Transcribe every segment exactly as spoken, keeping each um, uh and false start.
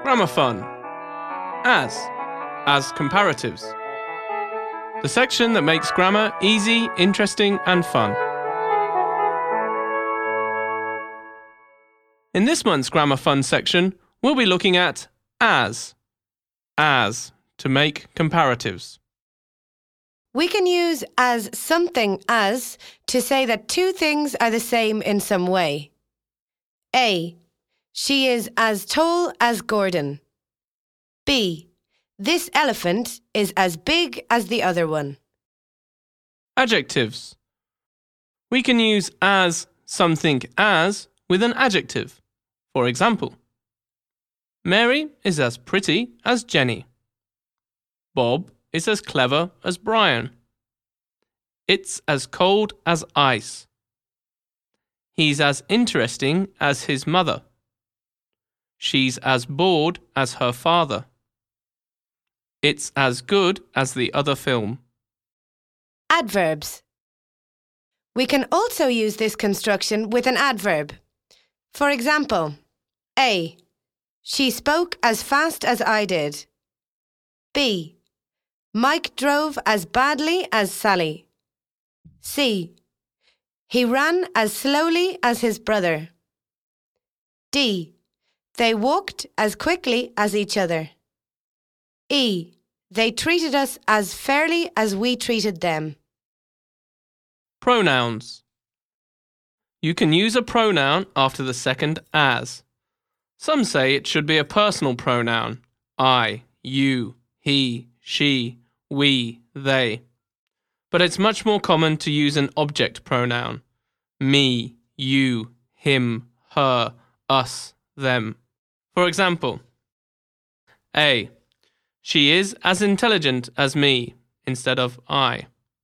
Grammar fun. As. As comparatives. The section that makes grammar easy, interesting and fun. In this month's Grammar Fun section, we'll be looking at as. As to make comparatives. We can use as something as to say that two things are the same in some way. A. She is as tall as Gordon. B. This elephant is as big as the other one. Adjectives. We can use as something as with an adjective. For example, Mary is as pretty as Jenny. Bob is as clever as Brian. It's as cold as ice. He's as interesting as his mother. She's as bored as her father. It's as good as the other film. Adverbs. We can also use this construction with an adverb. For example, A. She spoke as fast as I did. B. Mike drove as badly as Sally. C. He ran as slowly as his brother. D. They walked as quickly as each other. E. They treated us as fairly as we treated them. Pronouns. You can use a pronoun after the second as. Some say it should be a personal pronoun. I, you, he, she, we, they. But it's much more common to use an object pronoun. Me, you, him, her, us, them. For example, A. She is as intelligent as me instead of I.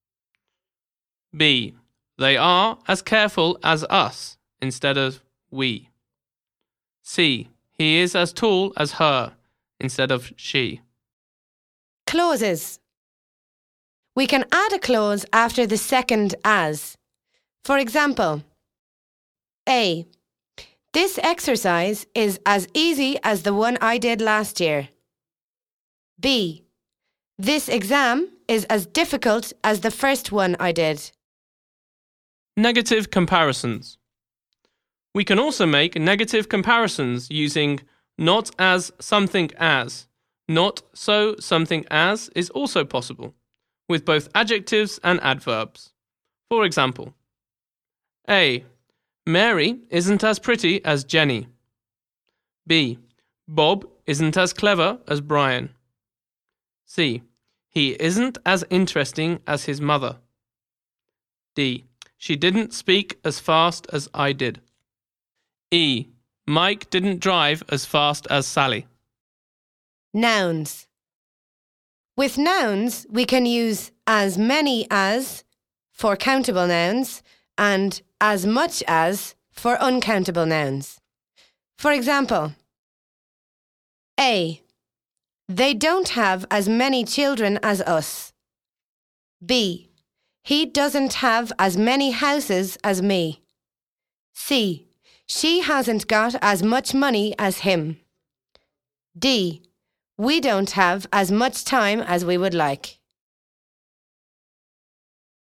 B. They are as careful as us instead of we. C. He is as tall as her instead of she. Clauses. We can add a clause after the second as. For example, A. This exercise is as easy as the one I did last year. B. This exam is as difficult as the first one I did. Negative comparisons. We can also make negative comparisons using not as something as. Not so something as is also possible, with both adjectives and adverbs. For example, A. Mary isn't as pretty as Jenny. B. Bob isn't as clever as Brian. C. He isn't as interesting as his mother. D. She didn't speak as fast as I did. E. Mike didn't drive as fast as Sally. Nouns. With nouns, we can use as many as for countable nouns and as much as for uncountable nouns. For example, A. They don't have as many children as us. B. He doesn't have as many houses as me. C. She hasn't got as much money as him. D. We don't have as much time as we would like.